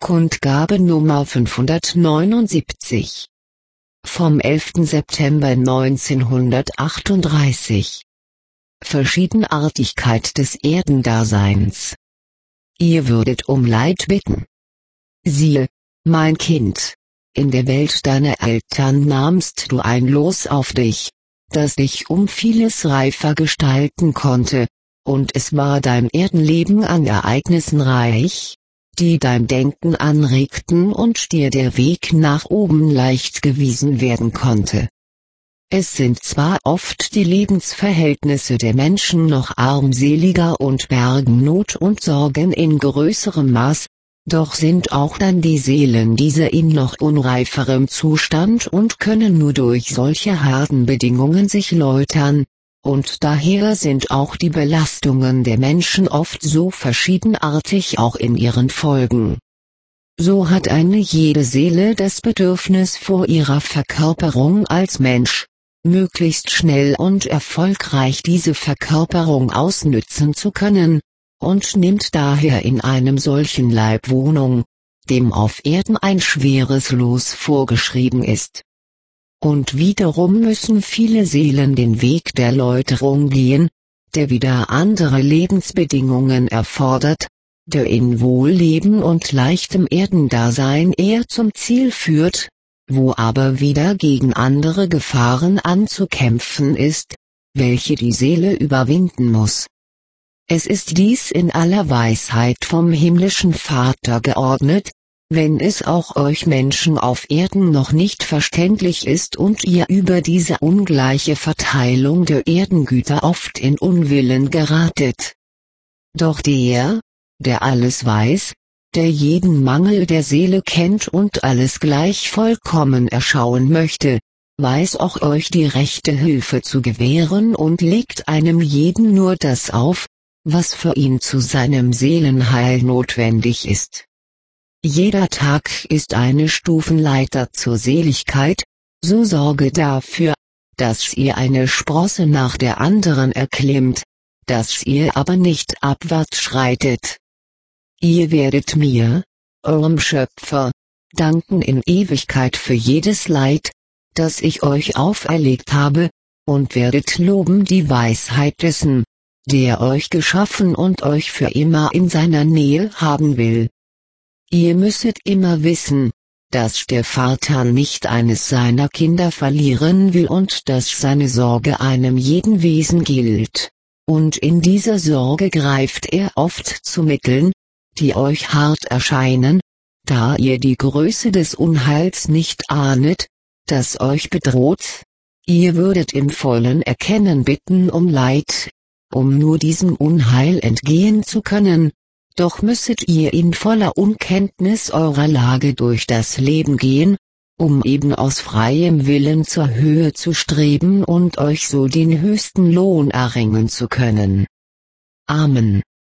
Kundgabe Nummer 579 vom 11. September 1938. Verschiedenartigkeit des Erdendaseins. Ihr würdet um Leid bitten. Siehe, mein Kind, in der Welt deiner Eltern nahmst du ein Los auf dich, das dich um vieles reifer gestalten konnte, und es war dein Erdenleben an Ereignissen reich, die dein Denken anregten und dir der Weg nach oben leicht gewiesen werden konnte. Es sind zwar oft die Lebensverhältnisse der Menschen noch armseliger und bergen Not und Sorgen in größerem Maß, doch sind auch dann die Seelen dieser in noch unreiferem Zustand und können nur durch solche harten Bedingungen sich läutern, und daher sind auch die Belastungen der Menschen oft so verschiedenartig auch in ihren Folgen. So hat eine jede Seele das Bedürfnis vor ihrer Verkörperung als Mensch, möglichst schnell und erfolgreich diese Verkörperung ausnützen zu können, und nimmt daher in einem solchen Leib Wohnung, dem auf Erden ein schweres Los vorgeschrieben ist. Und wiederum müssen viele Seelen den Weg der Läuterung gehen, der wieder andere Lebensbedingungen erfordert, der in Wohlleben und leichtem Erdendasein eher zum Ziel führt, wo aber wieder gegen andere Gefahren anzukämpfen ist, welche die Seele überwinden muss. Es ist dies in aller Weisheit vom himmlischen Vater geordnet, wenn es auch euch Menschen auf Erden noch nicht verständlich ist und ihr über diese ungleiche Verteilung der Erdengüter oft in Unwillen geratet. Doch der alles weiß, der jeden Mangel der Seele kennt und alles gleich vollkommen erschauen möchte, weiß auch euch die rechte Hilfe zu gewähren und legt einem jeden nur das auf, was für ihn zu seinem Seelenheil notwendig ist. Jeder Tag ist eine Stufenleiter zur Seligkeit, so sorge dafür, dass ihr eine Sprosse nach der anderen erklimmt, dass ihr aber nicht abwärts schreitet. Ihr werdet mir, eurem Schöpfer, danken in Ewigkeit für jedes Leid, das ich euch auferlegt habe, und werdet loben die Weisheit dessen, der euch geschaffen und euch für immer in seiner Nähe haben will. Ihr müsset immer wissen, dass der Vater nicht eines seiner Kinder verlieren will und dass seine Sorge einem jeden Wesen gilt, und in dieser Sorge greift er oft zu Mitteln, die euch hart erscheinen, da ihr die Größe des Unheils nicht ahnet, das euch bedroht. Ihr würdet im vollen Erkennen bitten um Leid, um nur diesem Unheil entgehen zu können, doch müsset ihr in voller Unkenntnis eurer Lage durch das Leben gehen, um eben aus freiem Willen zur Höhe zu streben und euch so den höchsten Lohn erringen zu können. Amen.